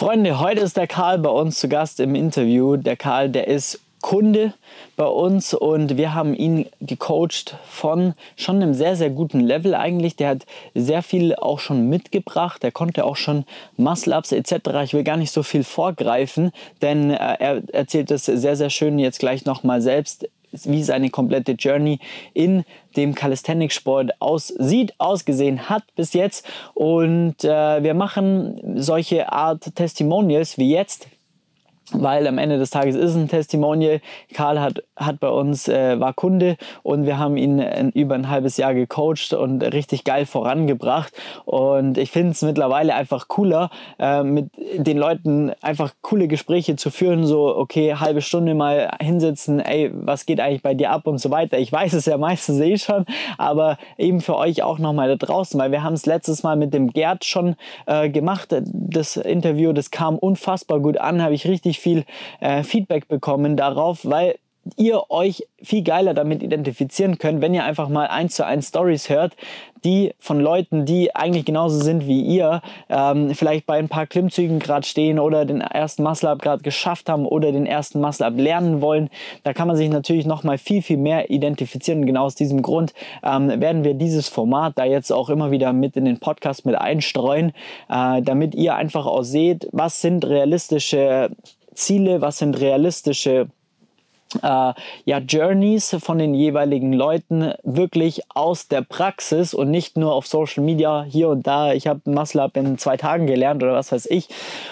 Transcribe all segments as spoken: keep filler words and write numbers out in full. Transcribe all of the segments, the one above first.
Freunde, heute ist der Karl bei uns zu Gast im Interview. Der Karl, der ist Kunde bei uns und wir haben ihn gecoacht von schon einem sehr, sehr guten Level eigentlich. Der hat sehr viel auch schon mitgebracht. Der konnte auch schon Muscle-Ups et cetera. Ich will gar nicht so viel vorgreifen, denn er erzählt es sehr, sehr schön jetzt gleich nochmal selbst, wie seine komplette Journey in dem Calisthenics-Sport aussieht, ausgesehen hat bis jetzt. Und äh, wir machen solche Art Testimonials wie jetzt, weil am Ende des Tages ist es ein Testimonial. Karl hat, hat bei uns, äh, war Kunde und wir haben ihn in, über ein halbes Jahr gecoacht und richtig geil vorangebracht. Und ich finde es mittlerweile einfach cooler, äh, mit den Leuten einfach coole Gespräche zu führen. So, okay, halbe Stunde mal hinsitzen, ey, was geht eigentlich bei dir ab und so weiter. Ich weiß es ja meistens eh schon, aber eben für euch auch nochmal da draußen, weil wir haben es letztes Mal mit dem Gerd schon äh, gemacht. Das Interview, das kam unfassbar gut an, habe ich richtig viel äh, Feedback bekommen darauf, weil ihr euch viel geiler damit identifizieren könnt, wenn ihr einfach mal eins zu eins Stories hört, die von Leuten, die eigentlich genauso sind wie ihr, ähm, vielleicht bei ein paar Klimmzügen gerade stehen oder den ersten Muscle-Up gerade geschafft haben oder den ersten Muscle-Up lernen wollen. Da kann man sich natürlich noch mal viel, viel mehr identifizieren. Und genau aus diesem Grund ähm, werden wir dieses Format da jetzt auch immer wieder mit in den Podcast mit einstreuen, äh, damit ihr einfach auch seht, was sind realistische Ziele, was sind realistische äh, ja, Journeys von den jeweiligen Leuten wirklich aus der Praxis und nicht nur auf Social Media hier und da. Ich habe ein Muscle-Up in zwei Tagen gelernt oder was weiß ich.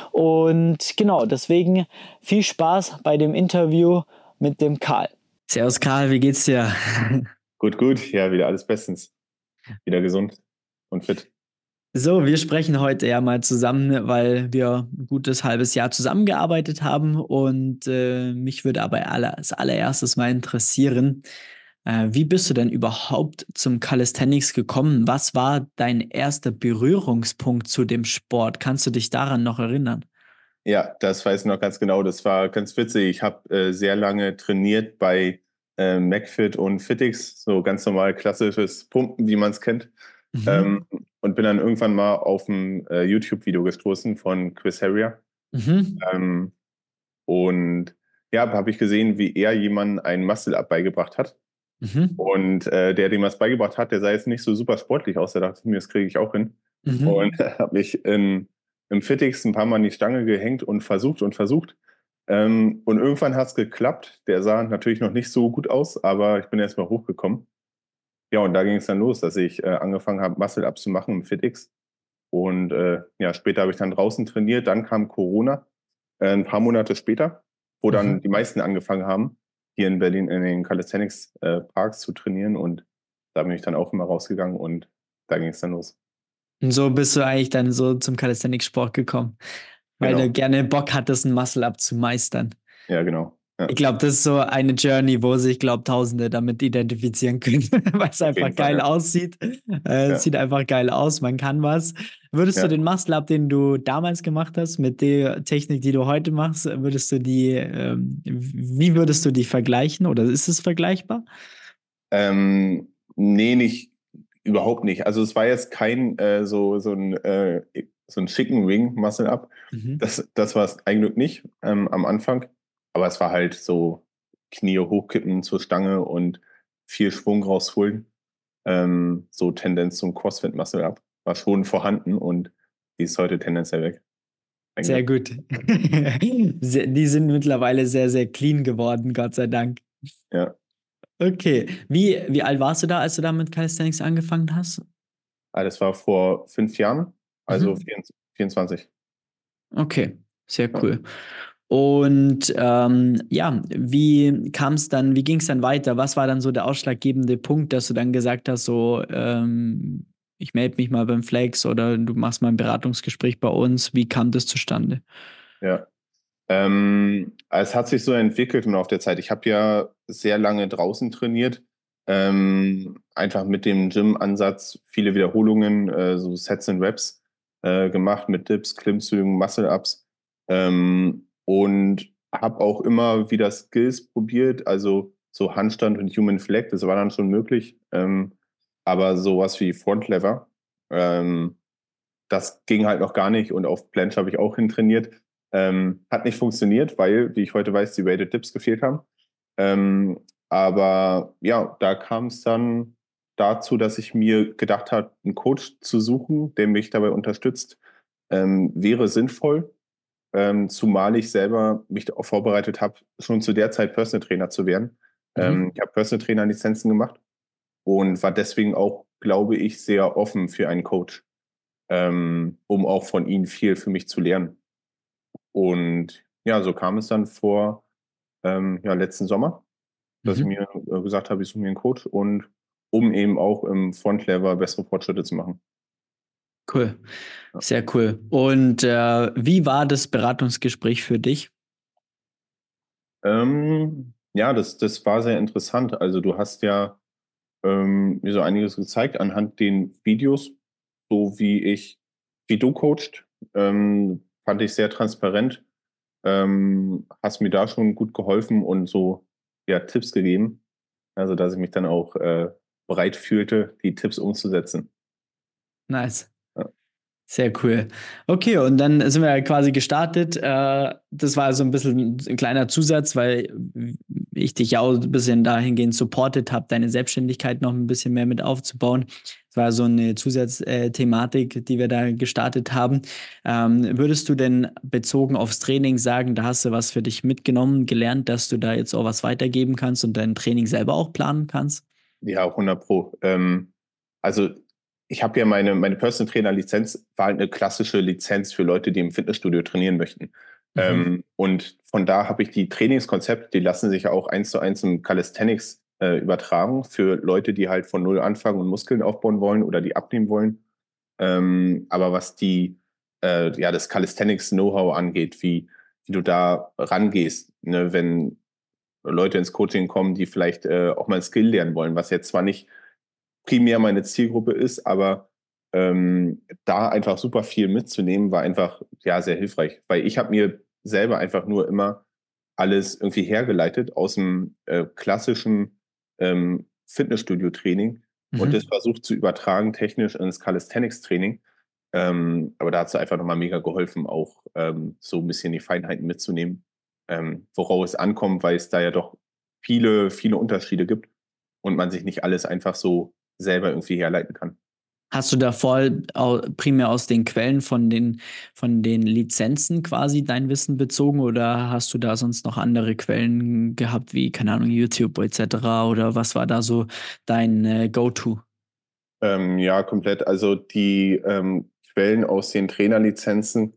Und genau, deswegen viel Spaß bei dem Interview mit dem Karl. Servus Karl, wie geht's dir? Gut, gut. Ja, wieder alles bestens. Wieder gesund und fit. So, wir sprechen heute ja mal zusammen, weil wir ein gutes halbes Jahr zusammengearbeitet haben und äh, mich würde aber als allererstes mal interessieren, äh, wie bist du denn überhaupt zum Calisthenics gekommen? Was war dein erster Berührungspunkt zu dem Sport? Kannst du dich daran noch erinnern? Ja, das weiß ich noch ganz genau. Das war ganz witzig. Ich habe äh, sehr lange trainiert bei äh, McFit und Fitix, so ganz normal klassisches Pumpen, wie man es kennt. Mhm. Ähm, und bin dann irgendwann mal auf ein äh, YouTube-Video gestoßen von Chris Harrier. Mhm. Ähm, und ja, habe ich gesehen, wie er jemanden einen Muscle-Up beigebracht hat. Mhm. Und äh, der, dem was beigebracht hat, der sah jetzt nicht so super sportlich aus. Da dachte ich mir, das kriege ich auch hin. Mhm. Und äh, habe mich in, im Fitix ein paar Mal an die Stange gehängt und versucht und versucht. Ähm, und irgendwann hat es geklappt. Der sah natürlich noch nicht so gut aus, aber ich bin erst mal hochgekommen. Ja, und da ging es dann los, dass ich äh, angefangen habe, Muscle-Ups zu machen im FitX. Und äh, ja, später habe ich dann draußen trainiert. Dann kam Corona, äh, ein paar Monate später, wo dann mhm. die meisten angefangen haben, hier in Berlin in den Calisthenics-Parks äh, zu trainieren. Und da bin ich dann auch immer rausgegangen und da ging es dann los. Und so bist du eigentlich dann so zum Calisthenics-Sport gekommen, weil genau. du gerne Bock hattest, ein Muscle-Up zu meistern. Ja, genau. Ja. Ich glaube, das ist so eine Journey, wo sich, glaube Tausende damit identifizieren können, weil es einfach Fall, geil ja. aussieht. Äh, ja. Sieht einfach geil aus, man kann was. Würdest ja. du den Muscle-Up, den du damals gemacht hast, mit der Technik, die du heute machst, würdest du die, ähm, wie würdest du die vergleichen oder ist es vergleichbar? Ähm, nee, nicht, überhaupt nicht. Also es war jetzt kein äh, so, so ein äh, so ein Chicken Wing Muscle-Up. Mhm. Das, das war es eigentlich nicht ähm, am Anfang. Aber es war halt so Knie hochkippen zur Stange und viel Schwung rausholen. Ähm, so Tendenz zum CrossFit-Muscle-Up war schon vorhanden und die ist heute tendenziell weg. Eigentlich. Sehr gut. Die sind mittlerweile sehr, sehr clean geworden, Gott sei Dank. Ja. Okay. Wie, wie alt warst du da, als du da mit Calisthenics angefangen hast? Das war vor fünf Jahren, also mhm. vierundzwanzig. Okay, sehr cool. Ja. Und ähm, ja, wie kam es dann, wie ging es dann weiter? Was war dann so der ausschlaggebende Punkt, dass du dann gesagt hast, so ähm, ich melde mich mal beim Flex oder du machst mal ein Beratungsgespräch bei uns. Wie kam das zustande? Ja, ähm, es hat sich so entwickelt im Laufe der Zeit. Ich habe ja sehr lange draußen trainiert, ähm, einfach mit dem Gym-Ansatz, viele Wiederholungen, äh, so Sets and Reps äh, gemacht mit Dips, Klimmzügen, Muscle-Ups. Ähm, und habe auch immer wieder Skills probiert, also so Handstand und Human Flag, das war dann schon möglich. Ähm, aber sowas wie Front Lever, ähm, das ging halt noch gar nicht und auf Planche habe ich auch hintrainiert. Ähm, hat nicht funktioniert, weil, wie ich heute weiß, die Weighted Dips gefehlt haben. Ähm, aber ja, da kam es dann dazu, dass ich mir gedacht habe, einen Coach zu suchen, der mich dabei unterstützt, ähm, wäre sinnvoll. Ähm, zumal ich selber mich darauf vorbereitet habe, schon zu der Zeit Personal Trainer zu werden. Mhm. Ähm, ich habe Personal Trainer Lizenzen gemacht und war deswegen auch, glaube ich, sehr offen für einen Coach, ähm, um auch von ihnen viel für mich zu lernen. Und ja, so kam es dann vor ähm, ja, letzten Sommer, dass ich Mhm. mir äh, gesagt habe, ich suche mir einen Coach und um eben auch im Front Lever bessere Fortschritte zu machen. Cool, Ja. sehr cool. Und äh, wie war das Beratungsgespräch für dich? Ähm, ja, das, das war sehr interessant. Also du hast ja ähm, mir so einiges gezeigt anhand den Videos, so wie ich, wie du coachst, ähm, fand ich sehr transparent. Ähm, hast mir da schon gut geholfen und so ja, Tipps gegeben. Also dass ich mich dann auch äh, bereit fühlte, die Tipps umzusetzen. Nice. Ja. Sehr cool. Okay, und dann sind wir ja quasi gestartet. Äh, das war so ein bisschen ein kleiner Zusatz, weil ich dich ja auch ein bisschen dahingehend supportet habe, deine Selbstständigkeit noch ein bisschen mehr mit aufzubauen. Das war so eine Zusatzthematik, die wir da gestartet haben. Ähm, würdest du denn bezogen aufs Training sagen, da hast du was für dich mitgenommen, gelernt, dass du da jetzt auch was weitergeben kannst und dein Training selber auch planen kannst? Ja, hundert Pro. Ähm, also ich habe ja meine, meine Personal Trainer Lizenz, war halt eine klassische Lizenz für Leute, die im Fitnessstudio trainieren möchten. Mhm. Ähm, und von da habe ich die Trainingskonzepte, die lassen sich ja auch eins zu eins im Calisthenics äh, übertragen für Leute, die halt von null anfangen und Muskeln aufbauen wollen oder die abnehmen wollen. Ähm, aber was die, äh, ja, das Calisthenics-Know-how angeht, wie, wie du da rangehst, ne, wenn Leute ins Coaching kommen, die vielleicht äh, auch mal ein Skill lernen wollen, was jetzt zwar nicht primär meine Zielgruppe ist, aber ähm, da einfach super viel mitzunehmen, war einfach ja sehr hilfreich, weil ich habe mir selber einfach nur immer alles irgendwie hergeleitet aus dem äh, klassischen ähm, Fitnessstudio-Training und das Mhm. versucht zu übertragen technisch ins Calisthenics-Training. Ähm, aber da hat es einfach nochmal mega geholfen, auch ähm, so ein bisschen die Feinheiten mitzunehmen, ähm, worauf es ankommt, weil es da ja doch viele, viele Unterschiede gibt und man sich nicht alles einfach so selber irgendwie herleiten kann. Hast du da voll au primär aus den Quellen von den von den Lizenzen quasi dein Wissen bezogen oder hast du da sonst noch andere Quellen gehabt wie, keine Ahnung, YouTube et cetera oder was war da so dein, äh, Go-to? Ähm, ja, komplett. Also die ähm, Quellen aus den Trainerlizenzen,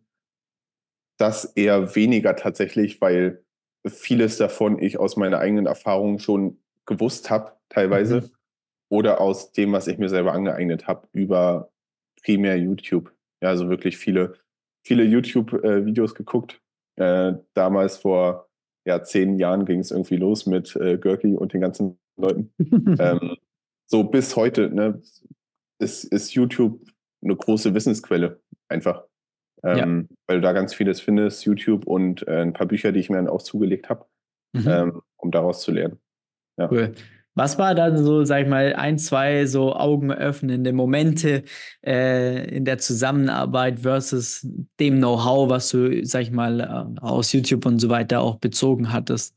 das eher weniger tatsächlich, weil vieles davon ich aus meiner eigenen Erfahrung schon gewusst habe, teilweise, Mhm. oder aus dem, was ich mir selber angeeignet habe, über primär YouTube. Ja, also wirklich viele, viele YouTube-Videos geguckt. Äh, damals vor ja, zehn Jahren ging es irgendwie los mit äh, Görki und den ganzen Leuten. Ähm, so bis heute, ne, ist, ist YouTube eine große Wissensquelle, einfach. Ja. Ähm, weil du da ganz vieles findest, YouTube und äh, ein paar Bücher, die ich mir dann auch zugelegt habe, Mhm. ähm, um daraus zu lernen. Ja. Cool. Was war dann so, sag ich mal, ein, zwei so augenöffnende Momente, äh, in der Zusammenarbeit versus dem Know-how, was du, sag ich mal, äh, aus YouTube und so weiter auch bezogen hattest?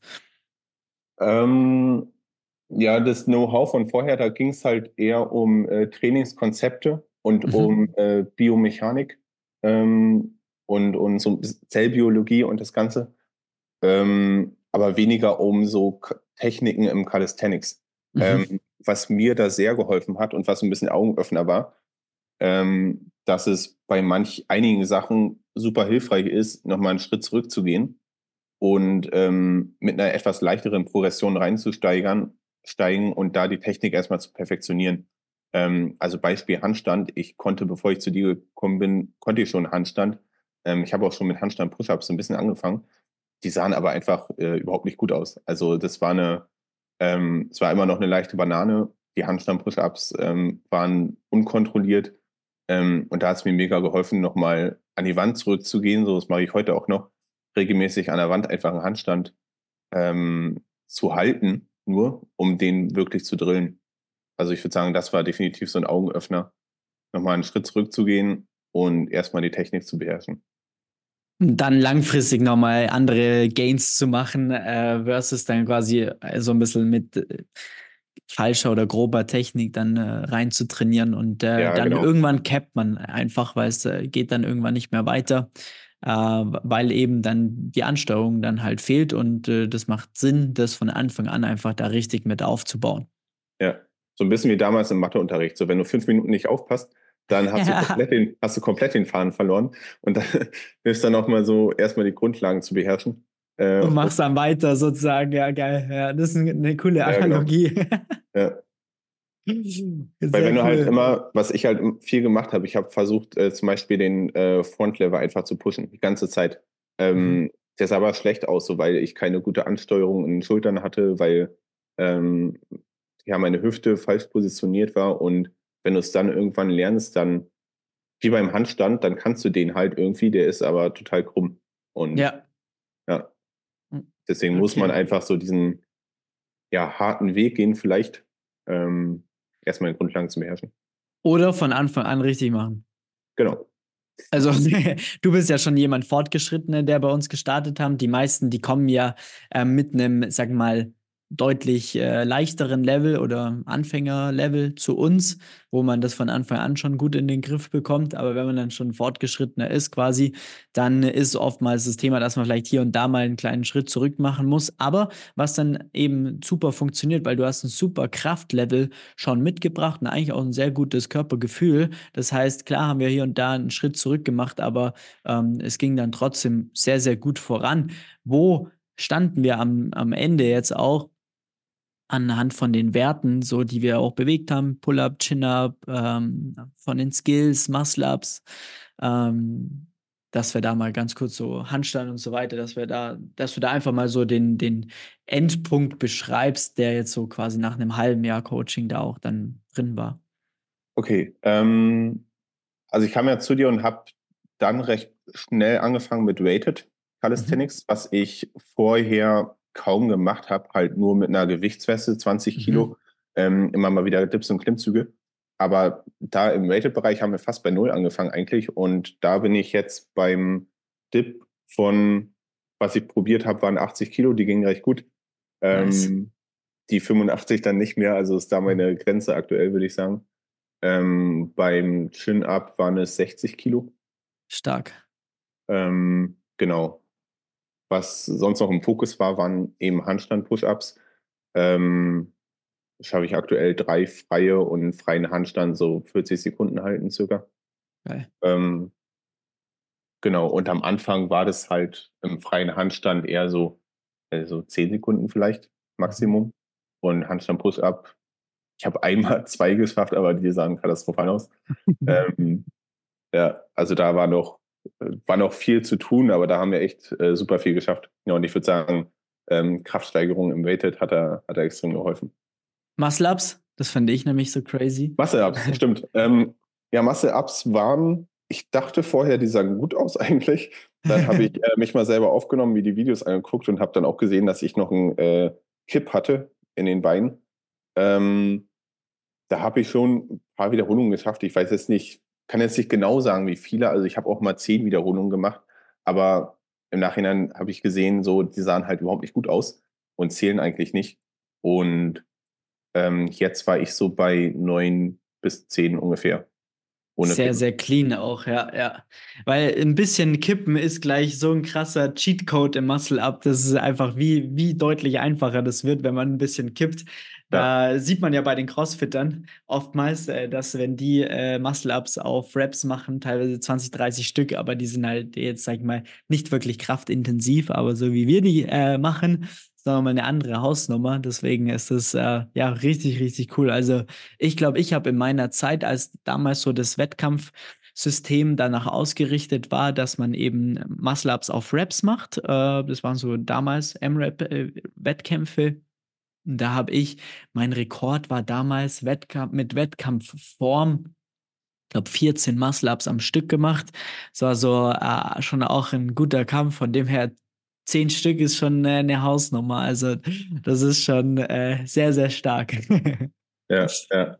Ähm, ja, das Know-how von vorher, da ging es halt eher um äh, Trainingskonzepte und um Mhm. äh, Biomechanik ähm, und, und so Zellbiologie und das Ganze. Ähm, aber weniger um so K- Techniken im Calisthenics. Mhm. Ähm, was mir da sehr geholfen hat und was ein bisschen Augenöffner war, ähm, dass es bei manch einigen Sachen super hilfreich ist, nochmal einen Schritt zurückzugehen und ähm, mit einer etwas leichteren Progression reinzusteigern, steigen und da die Technik erstmal zu perfektionieren. Ähm, also Beispiel Handstand. Ich konnte, bevor ich zu dir gekommen bin, konnte ich schon Handstand. Ähm, ich habe auch schon mit Handstand-Push-Ups ein bisschen angefangen. Die sahen aber einfach äh, überhaupt nicht gut aus. Also das war eine, ähm, es war immer noch eine leichte Banane. Die Handstand-Push-Ups ähm, waren unkontrolliert. Ähm, und da hat es mir mega geholfen, nochmal an die Wand zurückzugehen. So, das mache ich heute auch noch regelmäßig an der Wand einfach einen Handstand ähm, zu halten, nur um den wirklich zu drillen. Also ich würde sagen, das war definitiv so ein Augenöffner, nochmal einen Schritt zurückzugehen und erstmal die Technik zu beherrschen. Dann langfristig nochmal andere Gains zu machen, äh, versus dann quasi so ein bisschen mit äh, falscher oder grober Technik dann äh, rein zu trainieren und äh, Ja, dann genau. irgendwann cappt man einfach, weil es äh, geht dann irgendwann nicht mehr weiter, äh, weil eben dann die Ansteuerung dann halt fehlt und äh, das macht Sinn, das von Anfang an einfach da richtig mit aufzubauen. Ja, so ein bisschen wie damals im Matheunterricht. So, wenn du fünf Minuten nicht aufpasst, dann hast du komplett den, hast du komplett den Faden verloren. Und dann hilft dann auch mal so, erstmal die Grundlagen zu beherrschen. Äh, Und machst dann weiter sozusagen, ja geil, ja, das ist eine coole ja, genau. Analogie. Ja. Sehr Weil wenn du cool. halt immer, was ich halt viel gemacht habe, ich habe versucht, äh, zum Beispiel den äh, Frontlever einfach zu pushen, die ganze Zeit. Ähm, Mhm. Der sah aber schlecht aus, so weil ich keine gute Ansteuerung in den Schultern hatte, weil ähm, ja meine Hüfte falsch positioniert war. Und wenn du es dann irgendwann lernst, dann wie beim Handstand, dann kannst du den halt irgendwie, der ist aber total krumm. Und Ja. ja, deswegen muss Okay. man einfach so diesen ja, harten Weg gehen, vielleicht ähm, erstmal den Grundlagen zu beherrschen. Oder von Anfang an richtig machen. Genau. Also du bist ja schon jemand Fortgeschrittener, der bei uns gestartet haben. Die meisten, die kommen ja äh, mit einem, sag mal, deutlich äh, leichteren Level oder Anfängerlevel zu uns, wo man das von Anfang an schon gut in den Griff bekommt. Aber wenn man dann schon fortgeschrittener ist quasi, dann ist oftmals das Thema, dass man vielleicht hier und da mal einen kleinen Schritt zurück machen muss. Aber was dann eben super funktioniert, weil du hast ein super Kraftlevel schon mitgebracht und eigentlich auch ein sehr gutes Körpergefühl. Das heißt, klar haben wir hier und da einen Schritt zurück gemacht, aber ähm, es ging dann trotzdem sehr, sehr gut voran. Wo standen wir am, am Ende jetzt auch anhand von den Werten, so die wir auch bewegt haben, Pull-up, Chin-up, ähm, von den Skills, Muscle-ups, ähm, dass wir da mal ganz kurz so Handstand und so weiter, dass wir da, dass du da einfach mal so den, den Endpunkt beschreibst, der jetzt so quasi nach einem halben Jahr Coaching da auch dann drin war. Okay, ähm, also ich kam ja zu dir und habe dann recht schnell angefangen mit Weighted Calisthenics, mhm. was ich vorher kaum gemacht habe, halt nur mit einer Gewichtsweste, zwanzig Kilo, mhm. ähm, immer mal wieder Dips und Klimmzüge. Aber da im Weighted-Bereich haben wir fast bei Null angefangen eigentlich und da bin ich jetzt beim Dip von, was ich probiert habe, waren achtzig Kilo, die gingen recht gut. Nice. Ähm, die fünfundachtzig dann nicht mehr, also ist da meine Grenze aktuell, würde ich sagen. Ähm, beim Chin-Up waren es sechzig Kilo. Stark. Ähm, genau. Was sonst noch im Fokus war, waren eben Handstand-Push-Ups. Ähm, schaffe ich aktuell drei freie und einen freien Handstand so vierzig Sekunden halten circa. Geil. Ähm, genau. Und am Anfang war das halt im freien Handstand eher so, äh, so zehn Sekunden vielleicht Maximum. Mhm. Und Handstand-Push-Up, ich habe einmal zwei geschafft, aber die sahen katastrophal aus. ähm, ja, also da war noch, war noch viel zu tun, aber da haben wir echt äh, super viel geschafft. Ja, und ich würde sagen, ähm, Kraftsteigerung im Weighted hat er, hat er extrem geholfen. Muscle-Ups, das fand ich nämlich so crazy. Muscle-Ups, stimmt. Ähm, ja, Muscle-Ups waren, ich dachte vorher, die sahen gut aus eigentlich. Dann habe ich äh, mich mal selber aufgenommen, mir die Videos angeguckt und habe dann auch gesehen, dass ich noch einen äh, Kipp hatte in den Beinen. Ähm, da habe ich schon ein paar Wiederholungen geschafft. Ich weiß jetzt nicht, kann jetzt nicht genau sagen, wie viele. Also ich habe auch mal zehn Wiederholungen gemacht, aber im Nachhinein habe ich gesehen, so die sahen halt überhaupt nicht gut aus und zählen eigentlich nicht. Und ähm, jetzt war ich so bei neun bis zehn ungefähr. Ohne Sehr, Kippen. sehr clean auch, ja, ja. Weil ein bisschen Kippen ist gleich so ein krasser Cheatcode im Muscle-Up. Das ist einfach, wie, wie deutlich einfacher das wird, wenn man ein bisschen kippt. Da ja. Sieht man ja bei den Crossfittern oftmals, äh, dass wenn die äh, Muscle-Ups auf Reps machen, teilweise zwanzig, dreißig Stück, aber die sind halt jetzt, sag ich mal, nicht wirklich kraftintensiv, aber so wie wir die äh, machen, sagen wir mal eine andere Hausnummer. Deswegen ist das äh, ja richtig, richtig cool. Also ich glaube, ich habe in meiner Zeit, als damals so das Wettkampfsystem danach ausgerichtet war, dass man eben Muscle-Ups auf Reps macht. Äh, das waren so damals M-Rap-Wettkämpfe. Da habe ich, mein Rekord war damals Wettkampf, mit Wettkampfform, ich glaube, vierzehn Muscle-Ups am Stück gemacht. Das war so äh, schon auch ein guter Kampf. Von dem her, zehn Stück ist schon äh, eine Hausnummer. Also, das ist schon äh, sehr, sehr stark. Ja, ja.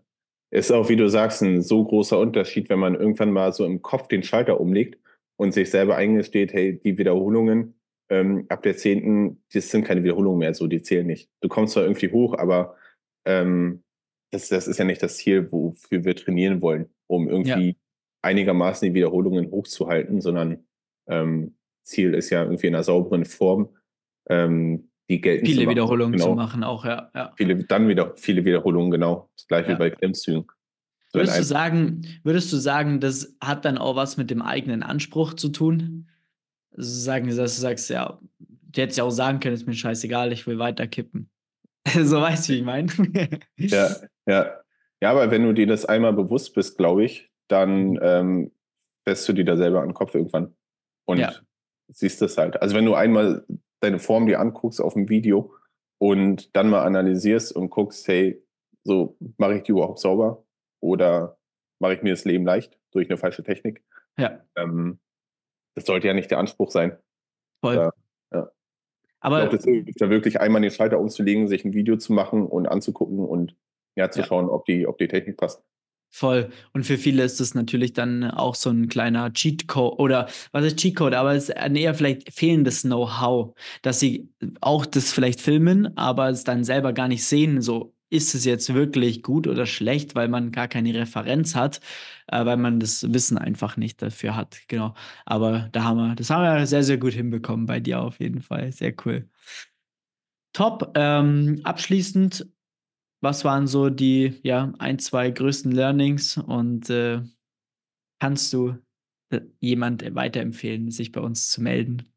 Ist auch, wie du sagst, ein so großer Unterschied, wenn man irgendwann mal so im Kopf den Schalter umlegt und sich selber eingesteht, hey, die Wiederholungen ähm, ab der zehnten, das sind keine Wiederholungen mehr, so, die zählen nicht. Du kommst zwar irgendwie hoch, aber ähm, das, das ist ja nicht das Ziel, wofür wir trainieren wollen, um irgendwie Ja. einigermaßen die Wiederholungen hochzuhalten, sondern ähm, Ziel ist ja irgendwie in einer sauberen Form, ähm, die geltend zu Viele machen. Wiederholungen Genau. zu machen auch, ja. ja. Viele, dann wieder viele Wiederholungen, genau. Das gleiche wie Ja. bei Klimmzügen. So in Würdest du einem- sagen, würdest du sagen, das hat dann auch was mit dem eigenen Anspruch zu tun? Also sagen, dass du sagst, ja, du hättest ja auch sagen können, ist mir scheißegal, ich will weiter kippen. So weißt du, wie ich meine? Ja, ja. Ja, aber wenn du dir das einmal bewusst bist, glaube ich, dann ähm, fährst du dir da selber an den Kopf irgendwann und Ja. siehst das halt. Also wenn du einmal deine Form dir anguckst auf dem Video und dann mal analysierst und guckst, hey, so mache ich die überhaupt sauber oder mache ich mir das Leben leicht durch eine falsche Technik? Ja, Ähm, das sollte ja nicht der Anspruch sein. voll. Da, ja. Ich glaube, Aber das hilft da wirklich einmal den Schalter umzulegen, sich ein Video zu machen und anzugucken und ja, zu Ja. schauen, ob die, ob die Technik passt. voll. Und für viele ist das natürlich dann auch so ein kleiner Cheatcode oder was ist Cheatcode, aber es ist eher vielleicht fehlendes Know-how, dass sie auch das vielleicht filmen, aber es dann selber gar nicht sehen, so ist es jetzt wirklich gut oder schlecht, weil man gar keine Referenz hat, äh, weil man das Wissen einfach nicht dafür hat. Genau. Aber da haben wir, das haben wir sehr, sehr gut hinbekommen bei dir auf jeden Fall. Sehr cool. Top. Ähm, abschließend, was waren so die, ja, ein, zwei größten Learnings und äh, kannst du äh, jemand weiterempfehlen, sich bei uns zu melden?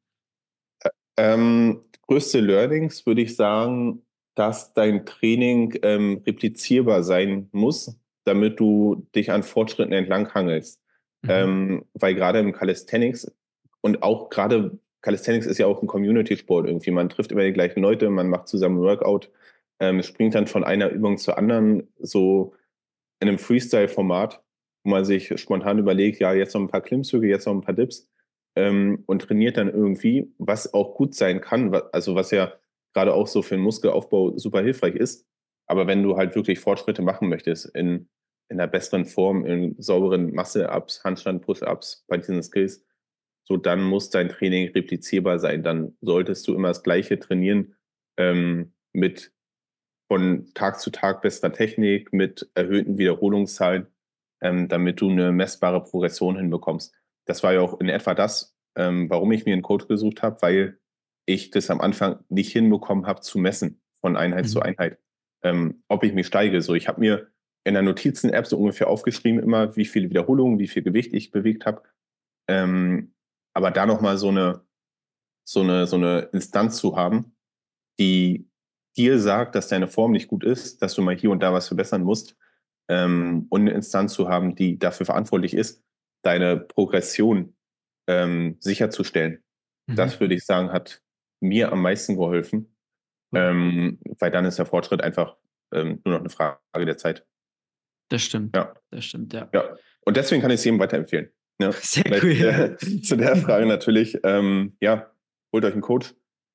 Ähm, größte Learnings würde ich sagen, dass dein Training ähm, replizierbar sein muss, damit du dich an Fortschritten entlanghangelst. Mhm. Ähm, weil gerade im Calisthenics und auch gerade Calisthenics ist ja auch ein Community-Sport irgendwie. Man trifft immer die gleichen Leute, man macht zusammen Workout, ähm, springt dann von einer Übung zur anderen, so in einem Freestyle-Format, wo man sich spontan überlegt, ja, jetzt noch ein paar Klimmzüge, jetzt noch ein paar Dips ähm, und trainiert dann irgendwie, was auch gut sein kann, wa- also was ja gerade auch so für den Muskelaufbau super hilfreich ist. Aber wenn du halt wirklich Fortschritte machen möchtest in, in einer besseren Form, in sauberen Muscle-Ups, Handstand, Push-Ups bei diesen Skills, so dann muss dein Training replizierbar sein. Dann solltest du immer das Gleiche trainieren ähm, mit von Tag zu Tag besserer Technik, mit erhöhten Wiederholungszahlen, ähm, damit du eine messbare Progression hinbekommst. Das war ja auch in etwa das, ähm, warum ich mir einen Coach gesucht habe, weil ich das am Anfang nicht hinbekommen habe zu messen von Einheit zu Mhm. Einheit, ähm, ob ich mich steige. So, ich habe mir in der Notizen-App so ungefähr aufgeschrieben immer, wie viele Wiederholungen, wie viel Gewicht ich bewegt habe. Ähm, aber da nochmal so eine, so eine, so eine Instanz zu haben, die dir sagt, dass deine Form nicht gut ist, dass du mal hier und da was verbessern musst, ähm, und eine Instanz zu haben, die dafür verantwortlich ist, deine Progression ähm, sicherzustellen. Das Mhm. würde ich sagen, hat mir am meisten geholfen, Cool. ähm, weil dann ist der Fortschritt einfach ähm, nur noch eine Frage der Zeit. Das stimmt. Ja, Das stimmt, ja. ja. Und deswegen kann ich es jedem weiterempfehlen. Ja. Sehr Vielleicht, cool. äh, zu der Frage natürlich, ähm, ja, holt euch einen Coach,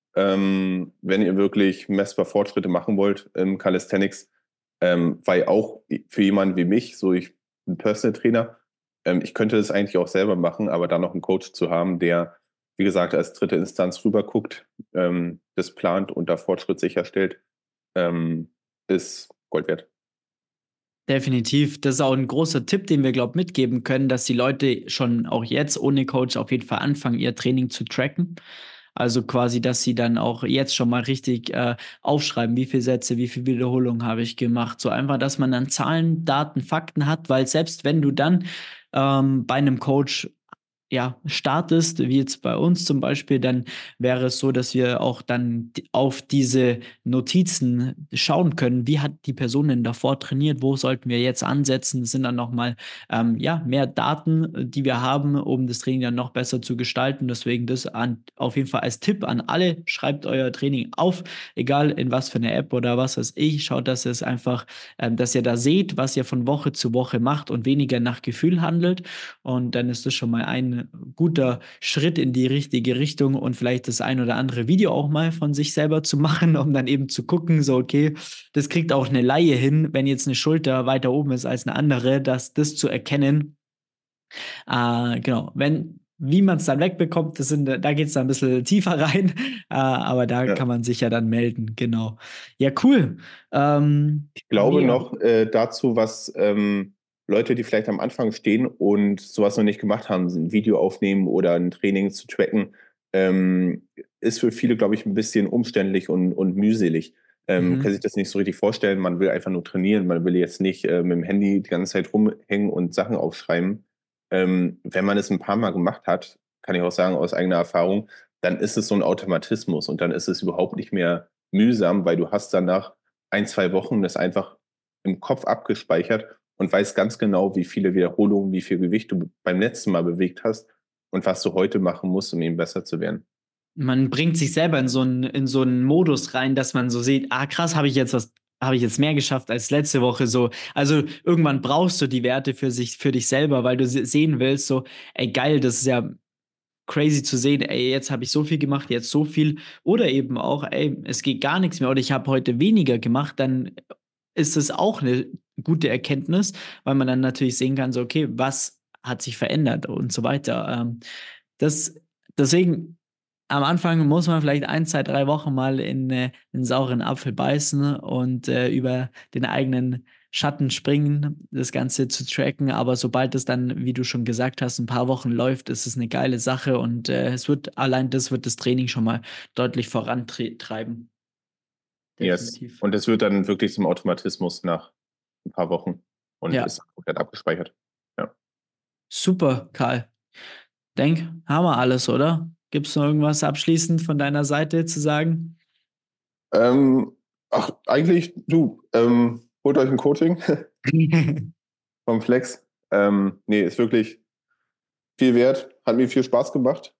ähm, wenn ihr wirklich messbar Fortschritte machen wollt im Calisthenics, ähm, weil auch für jemanden wie mich, so ich bin Personal Trainer, ähm, ich könnte das eigentlich auch selber machen, aber dann noch einen Coach zu haben, der, wie gesagt, als dritte Instanz rüber guckt, ähm, das plant und da Fortschritt sicherstellt, ähm, ist Gold wert. Definitiv. Das ist auch ein großer Tipp, den wir, glaube ich, mitgeben können, dass die Leute schon auch jetzt ohne Coach auf jeden Fall anfangen, ihr Training zu tracken. Also quasi, dass sie dann auch jetzt schon mal richtig äh, aufschreiben, wie viele Sätze, wie viele Wiederholungen habe ich gemacht. So einfach, dass man dann Zahlen, Daten, Fakten hat, weil selbst wenn du dann ähm, bei einem Coach ja, startest, wie jetzt bei uns zum Beispiel, dann wäre es so, dass wir auch dann d- auf diese Notizen schauen können, wie hat die Person denn davor trainiert, wo sollten wir jetzt ansetzen. Das sind dann nochmal ähm, ja, mehr Daten, äh, die wir haben, um das Training dann noch besser zu gestalten. Deswegen das an, auf jeden Fall als Tipp an alle, schreibt euer Training auf, egal in was für eine App oder was weiß ich, schaut, dass es einfach, ähm, dass ihr da seht, was ihr von Woche zu Woche macht und weniger nach Gefühl handelt. Und dann ist das schon mal ein ein guter Schritt in die richtige Richtung und vielleicht das ein oder andere Video auch mal von sich selber zu machen, um dann eben zu gucken, so okay, das kriegt auch eine Laie hin, wenn jetzt eine Schulter weiter oben ist als eine andere, dass das zu erkennen. Äh, genau, wenn wie man es dann wegbekommt, das sind, da geht es dann ein bisschen tiefer rein, äh, aber da Ja. kann man sich ja dann melden, genau. Ja, cool. Ähm, Ich glaube mega. noch äh, dazu, was ähm, Leute, die vielleicht am Anfang stehen und sowas noch nicht gemacht haben, ein Video aufnehmen oder ein Training zu tracken, ähm, ist für viele, glaube ich, ein bisschen umständlich und, und mühselig. Ähm, Mhm. Kann sich das nicht so richtig vorstellen. Man will einfach nur trainieren. Man will jetzt nicht äh, mit dem Handy die ganze Zeit rumhängen und Sachen aufschreiben. Ähm, wenn man es ein paar Mal gemacht hat, kann ich auch sagen aus eigener Erfahrung, dann ist es so ein Automatismus und dann ist es überhaupt nicht mehr mühsam, weil du hast danach ein, zwei Wochen das einfach im Kopf abgespeichert und weißt ganz genau, wie viele Wiederholungen, wie viel Gewicht du beim letzten Mal bewegt hast und was du heute machen musst, um eben besser zu werden. Man bringt sich selber in so einen in so einen Modus rein, dass man so sieht: „Ah, krass, habe ich jetzt was habe ich jetzt mehr geschafft als letzte Woche“, so. Also, irgendwann brauchst du die Werte für sich für dich selber, weil du se sehen willst, so: „Ey, geil, das ist ja crazy zu sehen, ey, jetzt habe ich so viel gemacht, jetzt so viel.“ Oder eben auch: „Ey, es geht gar nichts mehr“ oder „ich habe heute weniger gemacht“, dann ist es auch eine gute Erkenntnis, weil man dann natürlich sehen kann, so: „Okay, was hat sich verändert?“ und so weiter. Ähm, das deswegen am Anfang muss man vielleicht ein, zwei, drei Wochen mal in, äh, 'n sauren Apfel beißen und, äh, über den eigenen Schatten springen, das Ganze zu tracken. Aber sobald es dann, wie du schon gesagt hast, ein paar Wochen läuft, ist es eine geile Sache und, äh, es wird allein das wird das Training schon mal deutlich vorantreiben. Yes. Definitiv. Und es wird dann wirklich zum Automatismus nach ein paar Wochen und Ja, ist komplett abgespeichert. Ja. super, Karl. Denk, haben wir alles, oder? Gibt's noch irgendwas abschließend von deiner Seite zu sagen? Ähm, ach, eigentlich, du, ähm, holt euch ein Coaching vom Flex. Ähm, nee, ist wirklich viel wert, hat mir viel Spaß gemacht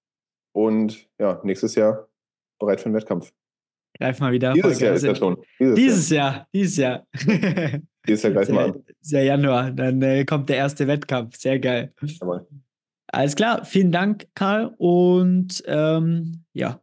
und ja, nächstes Jahr bereit für den Wettkampf. Greif mal wieder Dieses Jahr Vollgas ist er in. schon. Dieses Jahr. Dieses Jahr, dieses Jahr. Dieses Jahr gleich mal Sehr, an. sehr Januar, dann äh, kommt der erste Wettkampf. Sehr geil. Aber, Alles klar, vielen Dank, Karl. Und ähm, ja,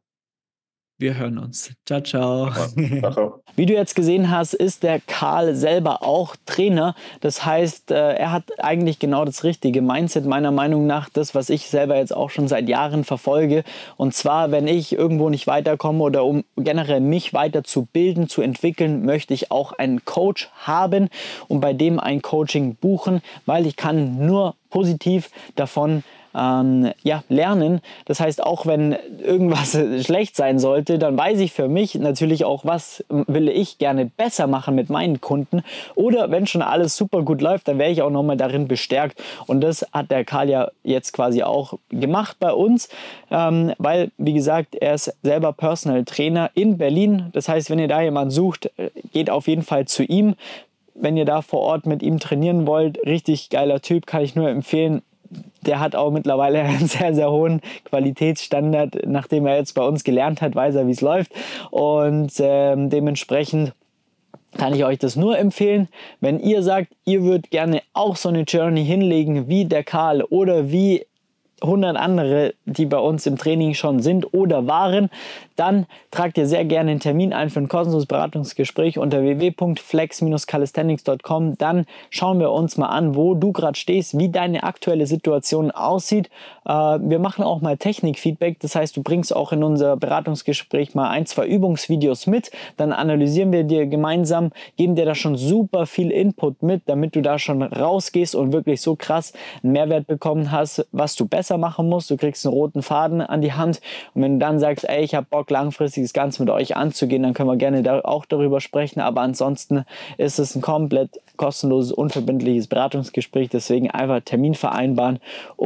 wir hören uns. Ciao, ciao. aber, ciao, ciao. Wie du jetzt gesehen hast, ist der Karl selber auch Trainer. Das heißt, äh, er hat eigentlich genau das richtige Mindset, meiner Meinung nach, das, was ich selber jetzt auch schon seit Jahren verfolge. Und zwar, wenn ich irgendwo nicht weiterkomme oder um generell mich weiter zu bilden, zu entwickeln, möchte ich auch einen Coach haben und bei dem ein Coaching buchen, weil ich kann nur positiv davon Ähm, ja, lernen. Das heißt, auch wenn irgendwas schlecht sein sollte, dann weiß ich für mich natürlich auch, was will ich gerne besser machen mit meinen Kunden. Oder wenn schon alles super gut läuft, dann wäre ich auch nochmal darin bestärkt. Und das hat der Karl ja jetzt quasi auch gemacht bei uns, ähm, weil, wie gesagt, er ist selber Personal Trainer in Berlin. Das heißt, wenn ihr da jemanden sucht, geht auf jeden Fall zu ihm. Wenn ihr da vor Ort mit ihm trainieren wollt, richtig geiler Typ, kann ich nur empfehlen. Der hat auch mittlerweile einen sehr, sehr hohen Qualitätsstandard. Nachdem er jetzt bei uns gelernt hat, weiß er, wie es läuft. Und ähm, dementsprechend kann ich euch das nur empfehlen. Wenn ihr sagt, ihr würdet gerne auch so eine Journey hinlegen wie der Karl oder wie hundert andere, die bei uns im Training schon sind oder waren, dann tragt ihr sehr gerne einen Termin ein für ein kostenloses Beratungsgespräch unter w w w punkt flex Bindestrich calisthenics punkt com. Dann schauen wir uns mal an, wo du gerade stehst, wie deine aktuelle Situation aussieht. Äh, wir machen auch mal Technikfeedback, das heißt, du bringst auch in unser Beratungsgespräch mal ein, zwei Übungsvideos mit, dann analysieren wir dir gemeinsam, geben dir da schon super viel Input mit, damit du da schon rausgehst und wirklich so krass einen Mehrwert bekommen hast, was du besser machen musst. Du kriegst einen roten Faden an die Hand und wenn du dann sagst, ey, ich habe Bock langfristig das Ganze mit euch anzugehen, dann können wir gerne da auch darüber sprechen, aber ansonsten ist es ein komplett kostenloses, unverbindliches Beratungsgespräch, deswegen einfach Termin vereinbaren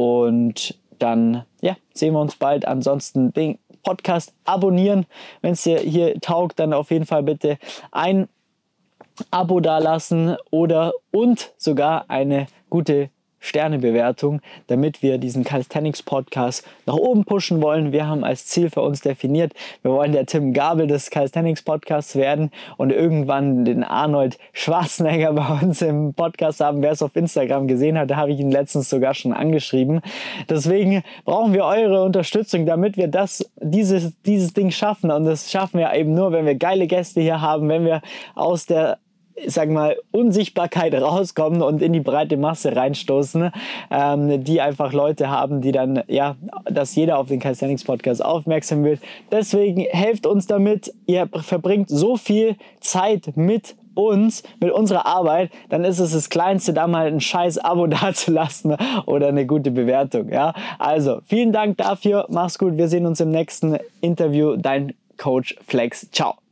und dann ja, sehen wir uns bald. Ansonsten den Podcast abonnieren, wenn es dir hier taugt, dann auf jeden Fall bitte ein Abo dalassen oder und sogar eine gute Sterne-Bewertung, damit wir diesen Calisthenics-Podcast nach oben pushen wollen. Wir haben als Ziel für uns definiert, wir wollen der Tim Gabel des Calisthenics-Podcasts werden und irgendwann den Arnold Schwarzenegger bei uns im Podcast haben. Wer es auf Instagram gesehen hat, da habe ich ihn letztens sogar schon angeschrieben. Deswegen brauchen wir eure Unterstützung, damit wir das, dieses, dieses Ding schaffen. Und das schaffen wir eben nur, wenn wir geile Gäste hier haben, wenn wir aus der ich sag mal, Unsichtbarkeit rauskommen und in die breite Masse reinstoßen, ähm, die einfach Leute haben, die dann, ja, dass jeder auf den Calisthenics Podcast aufmerksam wird. Deswegen helft uns damit, ihr verbringt so viel Zeit mit uns, mit unserer Arbeit, dann ist es das Kleinste, da mal ein scheiß Abo dazulassen oder eine gute Bewertung, ja. Also, vielen Dank dafür, mach's gut, wir sehen uns im nächsten Interview, dein Coach Flex, ciao.